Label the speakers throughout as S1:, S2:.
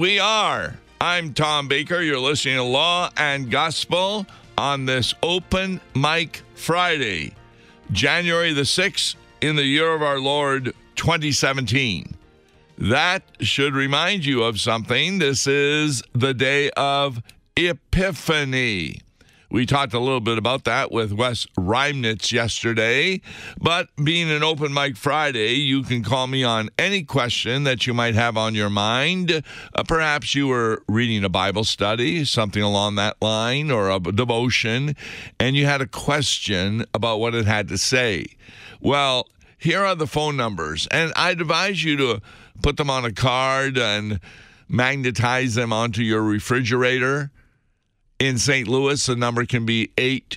S1: we are. I'm Tom Baker. You're listening to Law and Gospel on this Open Mic Friday, January the 6th in the year of our Lord 2017. That should remind you of something. This is the day of Epiphany. We talked a little bit about that with Wes Reimnitz yesterday, but being an Open Mic Friday, you can call me on any question that you might have on your mind. Perhaps you were reading a Bible study, something along that line, or a devotion, and you had a question about what it had to say. Well, here are the phone numbers, and I'd advise you to put them on a card and magnetize them onto your refrigerator. In St. Louis, the number can be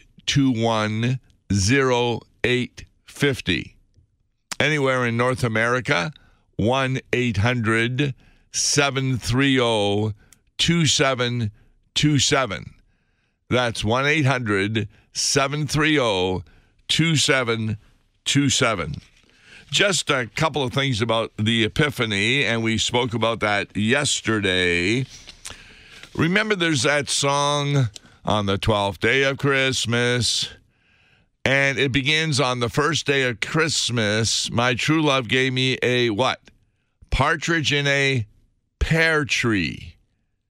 S1: 821-0850. Anywhere in North America, 1-800-730-2727. That's 1-800-730-2727. Just a couple of things about the Epiphany, and we spoke about that yesterday. Remember, there's that song, On the 12th Day of Christmas, and it begins, on the first day of Christmas, my true love gave me a what? Partridge in a pear tree.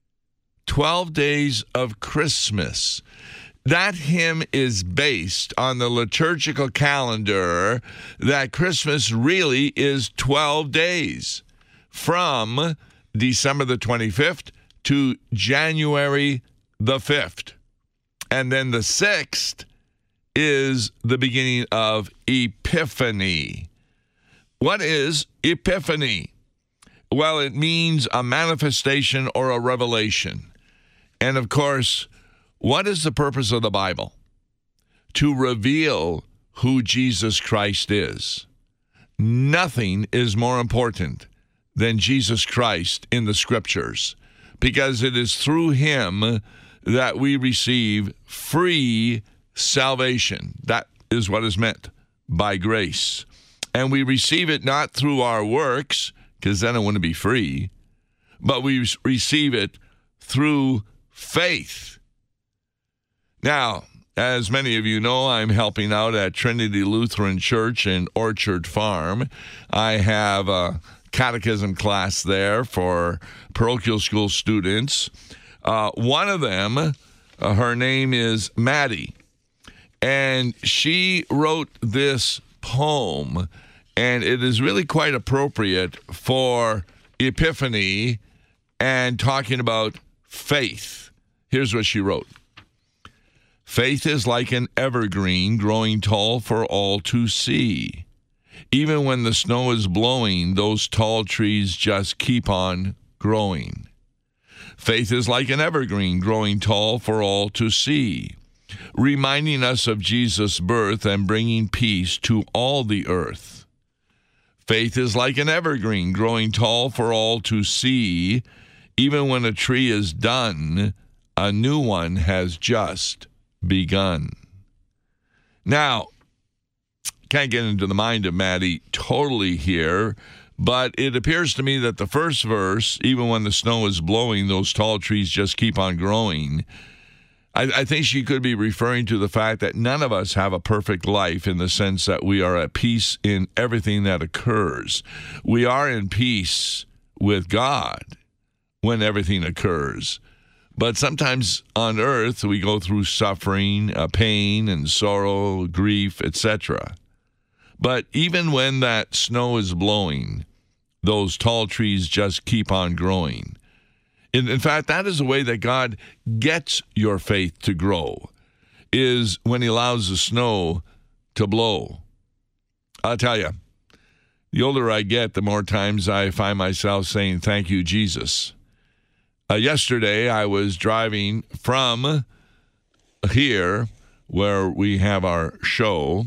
S1: 12 days of Christmas. That hymn is based on the liturgical calendar that Christmas really is 12 days, from December the 25th to January the 5th. And then the 6th is the beginning of Epiphany. What is Epiphany? Well, it means a manifestation or a revelation. And of course, what is the purpose of the Bible? To reveal who Jesus Christ is. Nothing is more important than Jesus Christ in the Scriptures, because it is through him that we receive free salvation. That is what is meant by grace. And we receive it not through our works, because then it wouldn't be free, but we receive it through faith. Now, as many of you know, I'm helping out at Trinity Lutheran Church in Orchard Farm. I have a catechism class there for parochial school students. One of them, her name is Maddie, and she wrote this poem, and it is really quite appropriate for Epiphany and talking about faith. Here's what she wrote. Faith is like an evergreen growing tall for all to see. Even when the snow is blowing, those tall trees just keep on growing. Faith is like an evergreen growing tall for all to see, reminding us of Jesus' birth and bringing peace to all the earth. Faith is like an evergreen growing tall for all to see. Even when a tree is done, a new one has just begun. Now, can't get into the mind of Maddie totally here, but it appears to me that the first verse, even when the snow is blowing, those tall trees just keep on growing. I think she could be referring to the fact that none of us have a perfect life, in the sense that we are at peace in everything that occurs. We are in peace with God when everything occurs. But sometimes on earth, we go through suffering, pain, and sorrow, grief, etc. But even when that snow is blowing, those tall trees just keep on growing. In fact, that is the way that God gets your faith to grow, is when he allows the snow to blow. I'll tell you, the older I get, the more times I find myself saying, thank you, Jesus. Yesterday, I was driving from here, where we have our show,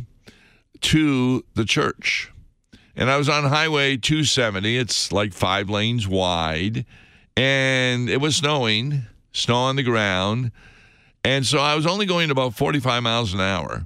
S1: to the church. And I was on Highway 270. It's like 5 lanes wide. And it was snowing, snow on the ground. And so I was only going about 45 miles an hour.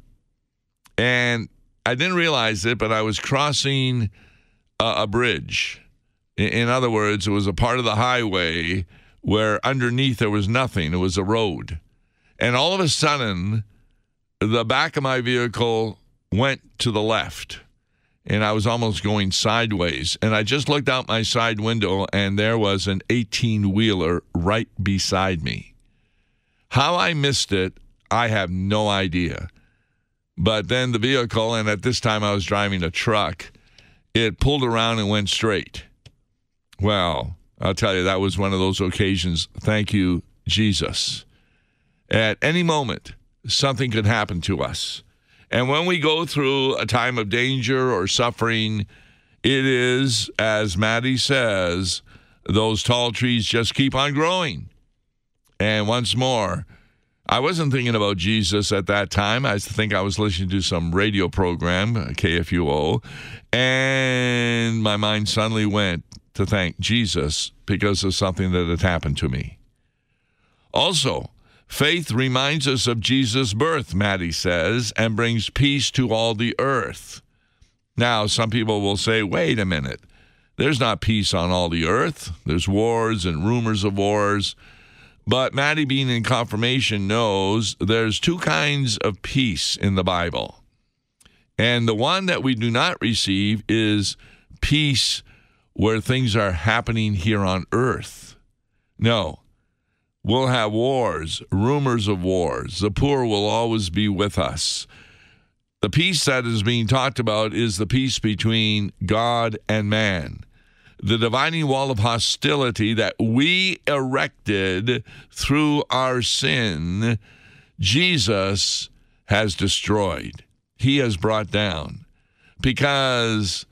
S1: And I didn't realize it, but I was crossing a bridge. In other words, it was a part of the highway where underneath there was nothing. It was a road. And all of a sudden, the back of my vehicle went to the left, and I was almost going sideways. And I just looked out my side window, and there was an 18-wheeler right beside me. How I missed it, I have no idea. But then the vehicle, and at this time I was driving a truck, it pulled around and went straight. Well, I'll tell you, that was one of those occasions. Thank you, Jesus. At any moment, something could happen to us. And when we go through a time of danger or suffering, it is, as Maddie says, those tall trees just keep on growing. And once more, I wasn't thinking about Jesus at that time. I think I was listening to some radio program, KFUO, and my mind suddenly went to thank Jesus because of something that had happened to me. Also, faith reminds us of Jesus' birth, Maddie says, and brings peace to all the earth. Now, some people will say, wait a minute, there's not peace on all the earth. There's wars and rumors of wars. But Maddie, being in confirmation, knows there's two kinds of peace in the Bible. And the one that we do not receive is peace where things are happening here on earth. No, we'll have wars, rumors of wars. The poor will always be with us. The peace that is being talked about is the peace between God and man. The dividing wall of hostility that we erected through our sin, Jesus has destroyed. He has brought down. Because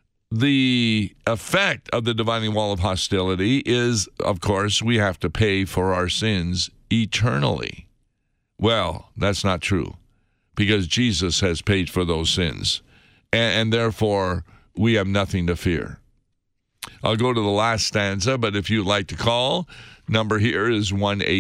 S1: the effect of the dividing wall of hostility is, of course, we have to pay for our sins eternally. Well, that's not true, because Jesus has paid for those sins, and therefore we have nothing to fear. I'll go to the last stanza, but if you'd like to call, number here is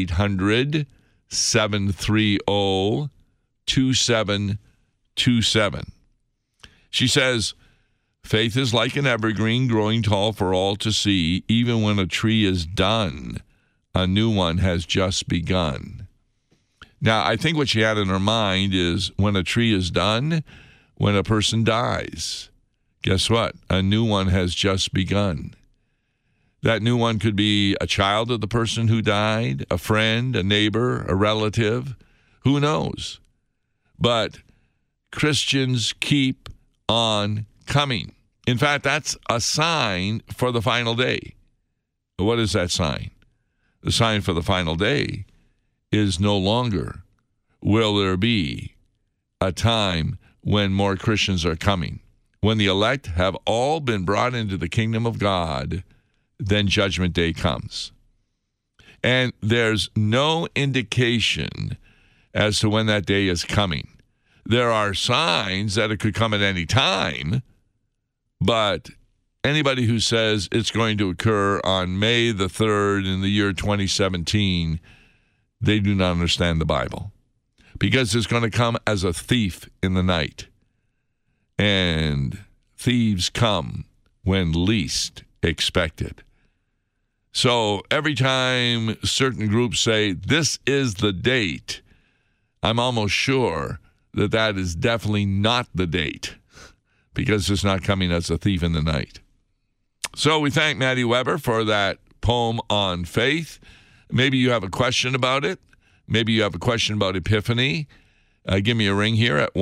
S1: 1-800-730-2727. She says, faith is like an evergreen growing tall for all to see. Even when a tree is done, a new one has just begun. Now, I think what she had in her mind is when a tree is done, when a person dies, guess what? A new one has just begun. That new one could be a child of the person who died, a friend, a neighbor, a relative. Who knows? But Christians keep on coming. In fact, that's a sign for the final day. What is that sign? The sign for the final day is no longer will there be a time when more Christians are coming. When the elect have all been brought into the kingdom of God, then Judgment Day comes. And there's no indication as to when that day is coming. There are signs that it could come at any time, but anybody who says it's going to occur on May the 3rd in the year 2017, they do not understand the Bible, because it's going to come as a thief in the night. And thieves come when least expected. So every time certain groups say, this is the date, I'm almost sure that that is definitely not the date, because it's not coming as a thief in the night. So we thank Maddie Weber for that poem on faith. Maybe you have a question about it. Maybe you have a question about Epiphany. Give me a ring here at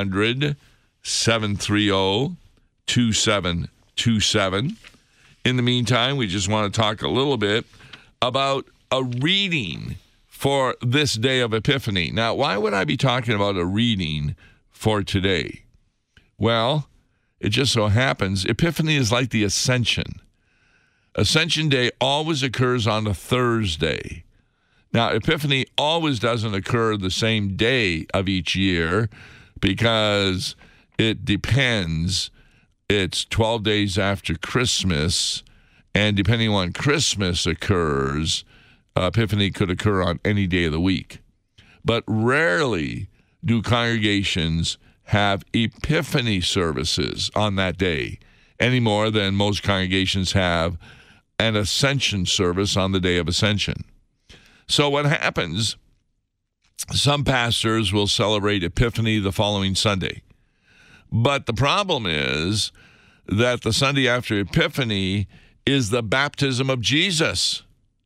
S1: 1-800-730-2727. In the meantime, we just want to talk a little bit about a reading for this day of Epiphany. Now, why would I be talking about a reading for today? Well, it just so happens Epiphany is like the Ascension. Ascension Day always occurs on a Thursday. Now, Epiphany always doesn't occur the same day of each year because it depends. It's 12 days after Christmas, and depending on when Christmas occurs, Epiphany could occur on any day of the week. But rarely do congregations have Epiphany services on that day. any more than most congregations have an Ascension service on the day of Ascension. So what happens, some pastors will celebrate Epiphany the following Sunday. But the problem is that the Sunday after Epiphany is the baptism of Jesus,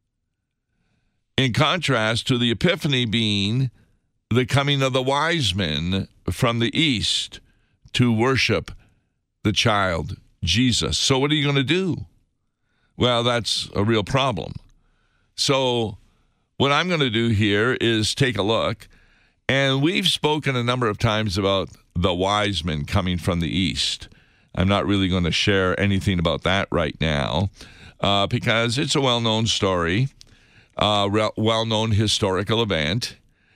S1: in contrast to the Epiphany being the coming of the wise men from the east to worship the child Jesus. So what are you going to do? Well, that's a real problem. So what I'm going to do here is take a look, and we've spoken a number of times about the wise men coming from the east. I'm not really going to share anything about that right now because it's a well-known story, well-known historical event.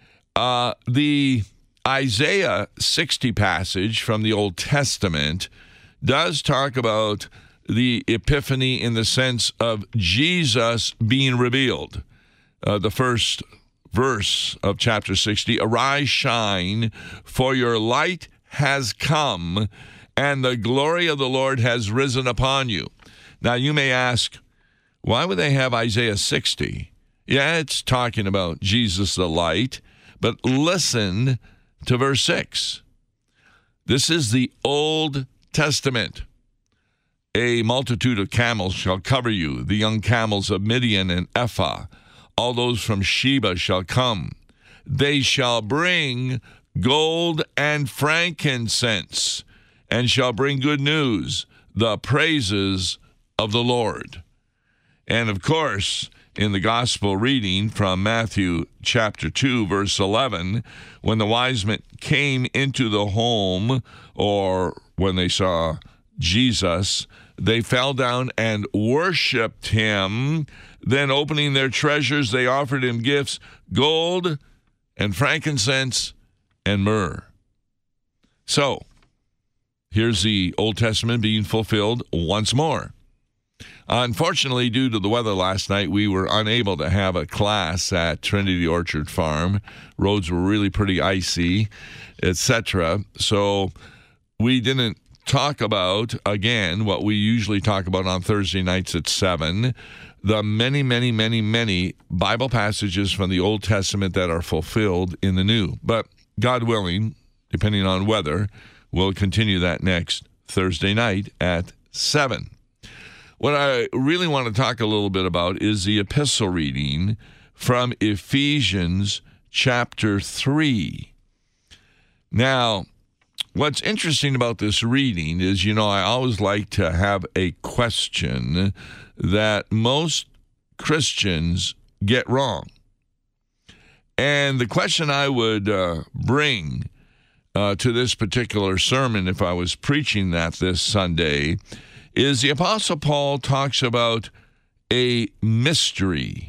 S1: The Isaiah 60 passage from the Old Testament does talk about the Epiphany in the sense of Jesus being revealed. The first verse of chapter 60, "Arise, shine, for your light has come, and the glory of the Lord has risen upon you." Now, you may ask, why would they have Isaiah 60? Yeah, it's talking about Jesus the light, but listen to verse 6. This is the Old Testament. "A multitude of camels shall cover you, the young camels of Midian and Ephah. All those from Sheba shall come. They shall bring gold and frankincense, and shall bring good news, the praises of the Lord." And of course, in the gospel reading from Matthew chapter 2, verse 11, when the wise men came into the home, or when they saw Jesus, they fell down and worshiped him. Then, opening their treasures, they offered him gifts, gold and frankincense and myrrh. So, here's the Old Testament being fulfilled once more. Unfortunately, due to the weather last night, we were unable to have a class at Trinity Orchard Farm. Roads were really pretty icy, etc. So we didn't talk about, again, what we usually talk about on Thursday nights at 7, the many, many, many, many Bible passages from the Old Testament that are fulfilled in the New. But God willing, depending on weather, we'll continue that next Thursday night at 7. What I really want to talk a little bit about is the epistle reading from Ephesians chapter 3. Now, what's interesting about this reading is, I always like to have a question that most Christians get wrong. And the question I would bring to this particular sermon, if I was preaching that this Sunday, is the Apostle Paul talks about a mystery.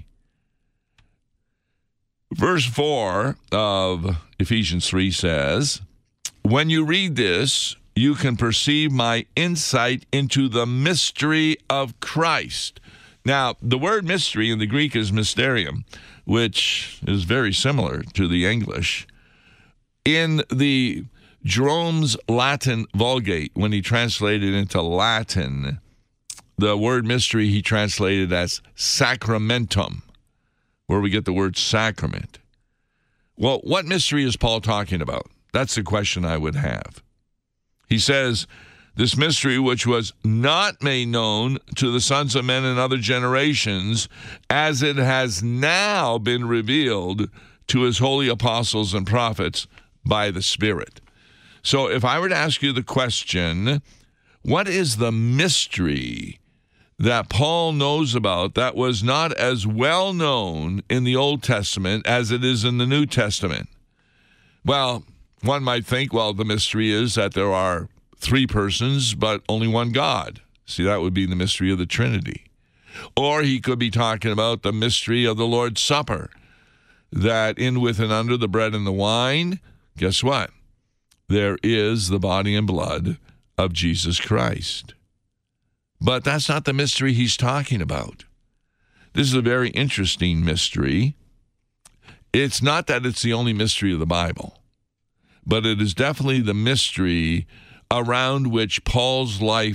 S1: Verse 4 of Ephesians 3 says, "When you read this, you can perceive my insight into the mystery of Christ." Now, the word mystery in the Greek is mysterium, which is very similar to the English. In the Jerome's Latin Vulgate, when he translated into Latin, the word mystery he translated as sacramentum, where we get the word sacrament. Well, what mystery is Paul talking about? That's the question I would have. He says, "This mystery which was not made known to the sons of men in other generations, as it has now been revealed to his holy apostles and prophets by the Spirit." So if I were to ask you the question, what is the mystery that Paul knows about that was not as well known in the Old Testament as it is in the New Testament? Well, one might think, the mystery is that there are three persons, but only one God. See, that would be the mystery of the Trinity. Or he could be talking about the mystery of the Lord's Supper, that in, with, and under the bread and the wine, guess what? There is the body and blood of Jesus Christ. But that's not the mystery he's talking about. This is a very interesting mystery. It's not that it's the only mystery of the Bible, but it is definitely the mystery around which Paul's life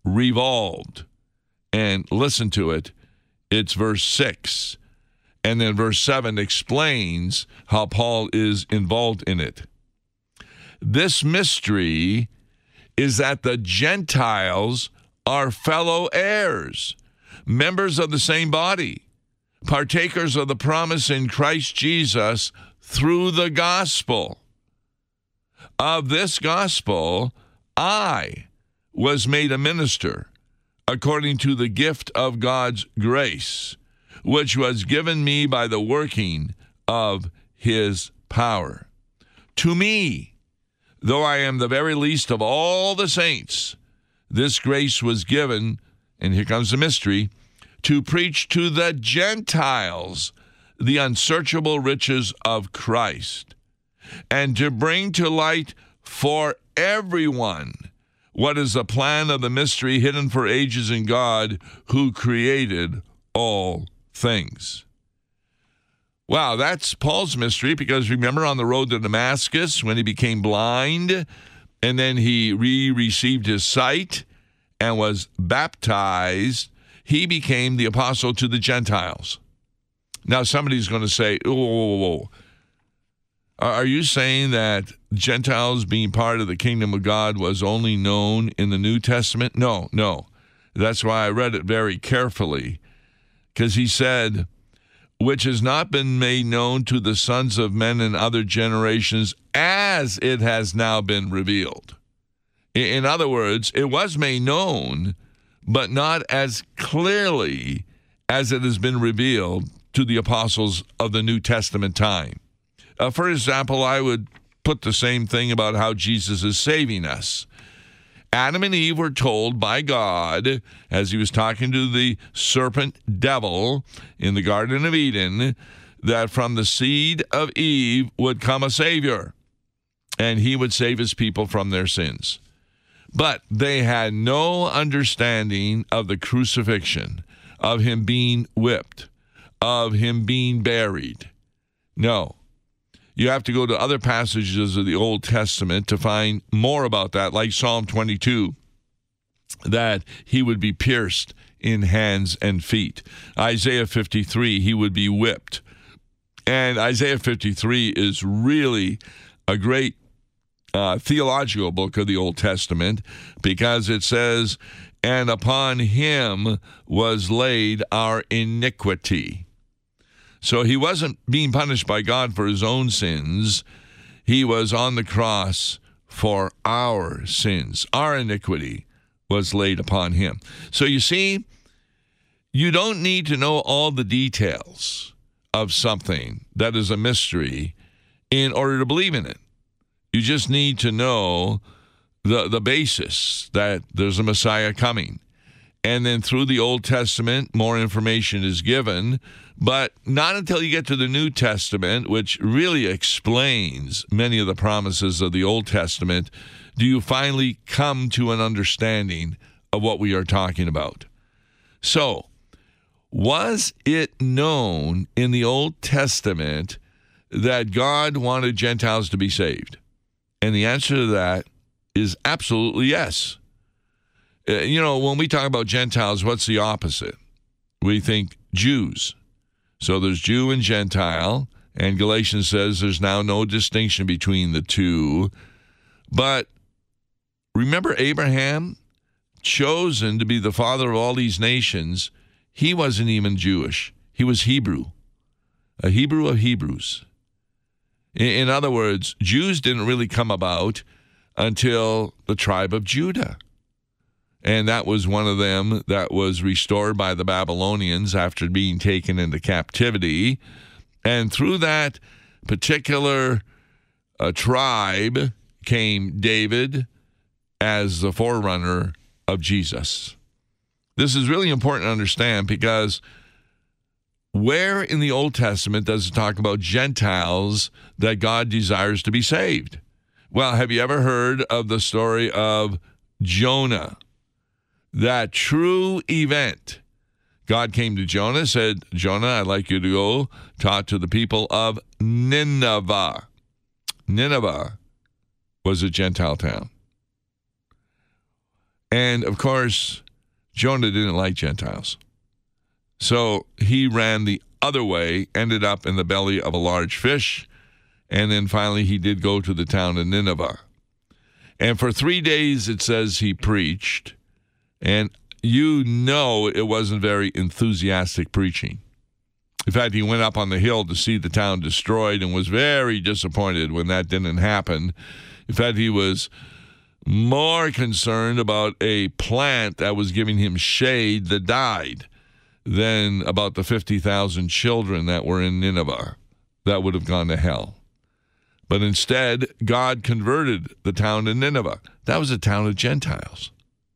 S1: revolved. And listen to it. It's verse 6. And then verse 7 explains how Paul is involved in it. This mystery is that the Gentiles are fellow heirs, members of the same body, partakers of the promise in Christ Jesus through the gospel. Of this gospel, I was made a minister according to the gift of God's grace, which was given me by the working of his power. To me, though I am the very least of all the saints, this grace was given, and here comes the mystery, to preach to the Gentiles the unsearchable riches of Christ, and to bring to light for everyone what is the plan of the mystery hidden for ages in God who created all things. Wow, that's Paul's mystery, because remember on the road to Damascus when he became blind and then he received his sight and was baptized, he became the apostle to the Gentiles. Now somebody's going to say, whoa. Are you saying that Gentiles being part of the kingdom of God was only known in the New Testament? No. That's why I read it very carefully, because he said, which has not been made known to the sons of men in other generations as it has now been revealed. In other words, it was made known, but not as clearly as it has been revealed to the apostles of the New Testament time. For example, I would put the same thing about how Jesus is saving us. Adam and Eve were told by God, as he was talking to the serpent devil in the Garden of Eden, that from the seed of Eve would come a Savior, and he would save his people from their sins. But they had no understanding of the crucifixion, of him being whipped, of him being buried. No. You have to go to other passages of the Old Testament to find more about that, like Psalm 22, that he would be pierced in hands and feet. Isaiah 53, he would be whipped. And Isaiah 53 is really a great theological book of the Old Testament, because it says, and upon him was laid our iniquity. So he wasn't being punished by God for his own sins. He was on the cross for our sins. Our iniquity was laid upon him. So you see, you don't need to know all the details of something that is a mystery in order to believe in it. You just need to know the basis that there's a Messiah coming. And then through the Old Testament, more information is given, but not until you get to the New Testament, which really explains many of the promises of the Old Testament, do you finally come to an understanding of what we are talking about. So, was it known in the Old Testament that God wanted Gentiles to be saved? And the answer to that is absolutely yes. When we talk about Gentiles, what's the opposite? We think Jews. So there's Jew and Gentile, and Galatians says there's now no distinction between the two. But remember Abraham, chosen to be the father of all these nations, he wasn't even Jewish. He was Hebrew, a Hebrew of Hebrews. In other words, Jews didn't really come about until the tribe of Judah. And that was one of them that was restored by the Babylonians after being taken into captivity. And through that particular tribe came David as the forerunner of Jesus. This is really important to understand, because where in the Old Testament does it talk about Gentiles that God desires to be saved? Well, have you ever heard of the story of Jonah? That true event. God came to Jonah, said, Jonah, I'd like you to go talk to the people of Nineveh. Nineveh was a Gentile town. And, of course, Jonah didn't like Gentiles. So he ran the other way, ended up in the belly of a large fish, and then finally he did go to the town of Nineveh. And for 3 days, it says he preached, and you know it wasn't very enthusiastic preaching. In fact, he went up on the hill to see the town destroyed and was very disappointed when that didn't happen. In fact, he was more concerned about a plant that was giving him shade that died than about the 50,000 children that were in Nineveh that would have gone to hell. But instead, God converted the town of Nineveh. That was a town of Gentiles.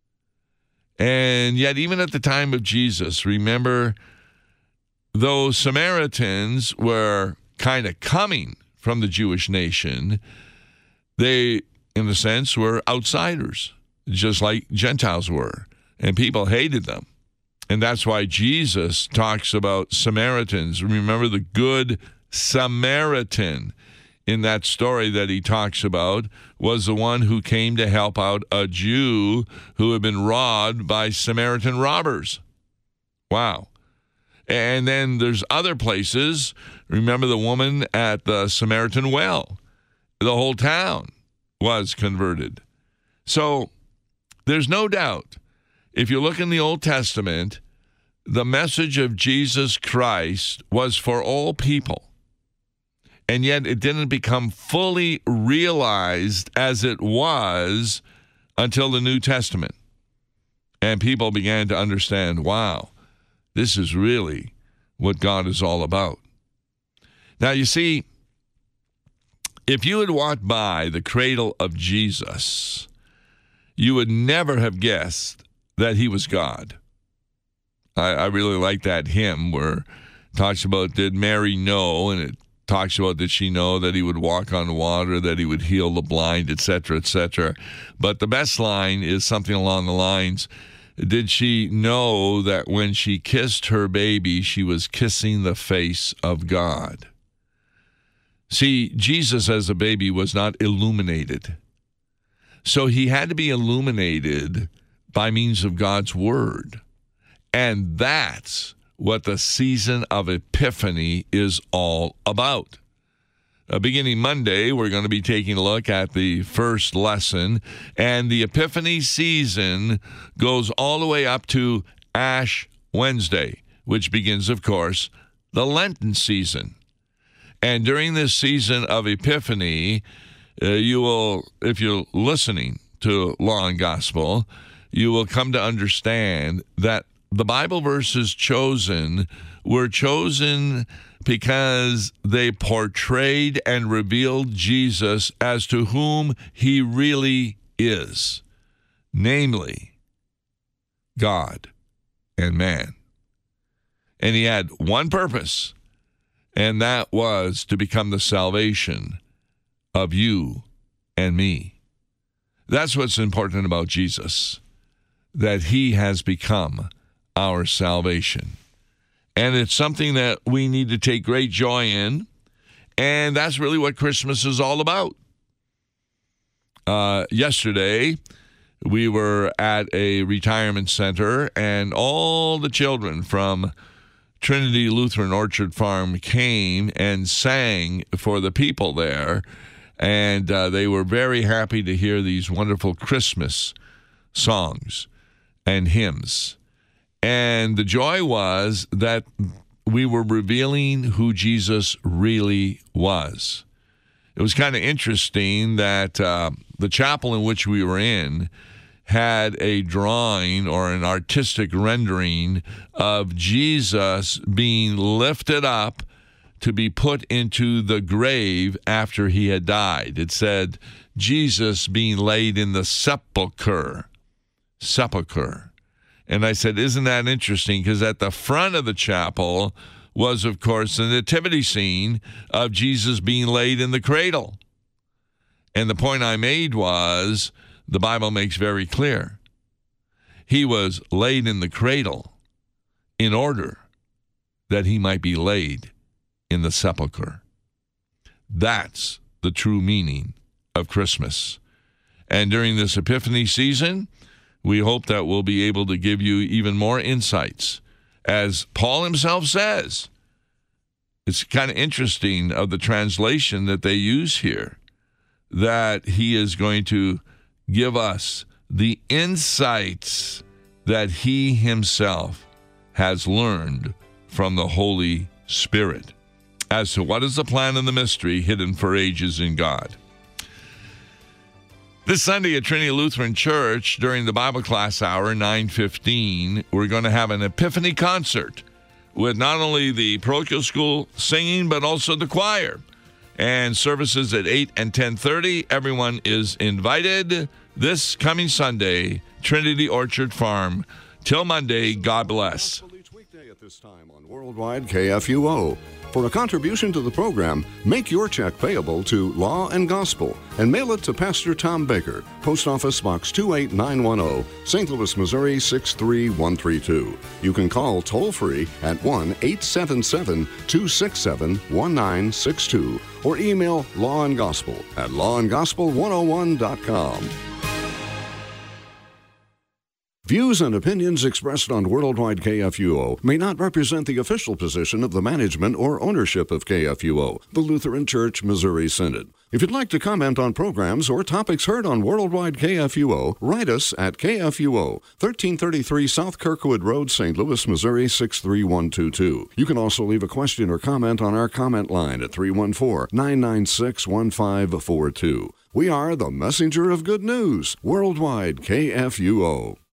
S1: And yet, even at the time of Jesus, remember, though Samaritans were kind of coming from the Jewish nation, they, in a sense, were outsiders, just like Gentiles were. And people hated them. And that's why Jesus talks about Samaritans. Remember the good Samaritan in that story that he talks about was the one who came to help out a Jew who had been robbed by Samaritan robbers. Wow. And then there's other places. Remember the woman at the Samaritan well. The whole town was converted. So there's no doubt, if you look in the Old Testament, the message of Jesus Christ was for all people. And yet it didn't become fully realized as it was until the New Testament. And people began to understand, wow, this is really what God is all about. Now, you see, if you had walked by the cradle of Jesus, you would never have guessed that he was God. I really like that hymn where it talks about, did Mary know? And it talks about, did she know that he would walk on water, that he would heal the blind, etc., etc. But the best line is something along the lines, did she know that when she kissed her baby, she was kissing the face of God? See, Jesus as a baby was not illuminated. So he had to be illuminated by means of God's word. And that's what the season of Epiphany is all about. Beginning Monday, we're going to be taking a look at the first lesson, and the Epiphany season goes all the way up to Ash Wednesday, which begins, of course, the Lenten season. And during this season of Epiphany, you will, if you're listening to Law and Gospel, you will come to understand that the Bible verses chosen were chosen because they portrayed and revealed Jesus as to whom he really is, namely God and man. And he had one purpose, and that was to become the salvation of you and me. That's what's important about Jesus, that he has become our salvation. And it's something that we need to take great joy in, and that's really what Christmas is all about. Yesterday, we were at a retirement center, and all the children from Trinity Lutheran Orchard Farm came and sang for the people there, and they were very happy to hear these wonderful Christmas songs and hymns. And the joy was that we were revealing who Jesus really was. It was kind of interesting that the chapel in which we were in had a drawing or an artistic rendering of Jesus being lifted up to be put into the grave after he had died. It said, Jesus being laid in the sepulcher. And I said, isn't that interesting? Because at the front of the chapel was, of course, the nativity scene of Jesus being laid in the cradle. And the point I made was, the Bible makes very clear, he was laid in the cradle in order that he might be laid in the sepulcher. That's the true meaning of Christmas. And during this Epiphany season, We hope that we'll be able to give you even more insights. As Paul himself says, it's kind of interesting of the translation that they use here, that he is going to give us the insights that he himself has learned from the Holy Spirit as to what is the plan and the mystery hidden for ages in God. This Sunday at Trinity Lutheran Church, during the Bible class hour, 9:15, we're going to have an Epiphany concert with not only the parochial school singing, but also the choir. And services at 8 and 10:30. Everyone is invited this coming Sunday, Trinity Orchard Farm. Till Monday, God bless.
S2: Each weekday at this time on Worldwide KFUO. For a contribution to the program, make your check payable to Law and Gospel and mail it to Pastor Tom Baker, Post Office Box 28910, St. Louis, Missouri 63132. You can call toll-free at 1-877-267-1962 or email lawandgospel@lawandgospel101.com. Views and opinions expressed on Worldwide KFUO may not represent the official position of the management or ownership of KFUO, the Lutheran Church Missouri Synod. If you'd like to comment on programs or topics heard on Worldwide KFUO, write us at KFUO, 1333 South Kirkwood Road, St. Louis, Missouri 63122. You can also leave a question or comment on our comment line at 314-996-1542. We are the messenger of good news, Worldwide KFUO.